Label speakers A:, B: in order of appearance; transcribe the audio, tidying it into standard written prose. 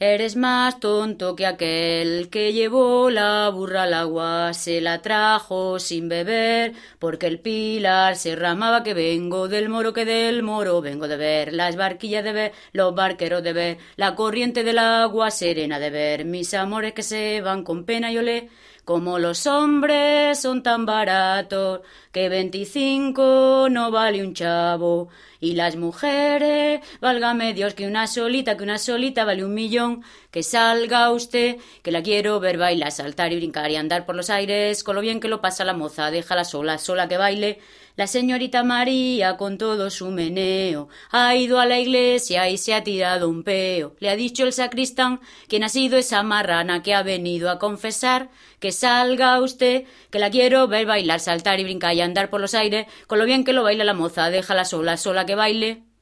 A: Eres más tonto que aquel que llevó la burra al agua, se la trajo sin beber, porque el pilar se ramaba que vengo del moro, que del moro vengo de ver, las barquillas de ver, los barqueros de ver, la corriente del agua serena de ver, mis amores que se van con pena y olé. Como los hombres son tan baratos que 25 no vale un chavo. Y las mujeres, válgame Dios, que una solita vale 1.000.000. Que salga usted, que la quiero ver bailar, saltar y brincar y andar por los aires, con lo bien que lo pasa la moza, déjala sola, sola que baile. La señorita María, con todo su meneo, ha ido a la iglesia y se ha tirado un peo. Le ha dicho el sacristán quién ha sido esa marrana que ha venido a confesar. Que salga usted, que la quiero ver bailar, saltar y brincar y andar por los aires, con lo bien que lo baila la moza, déjala sola, sola que baile.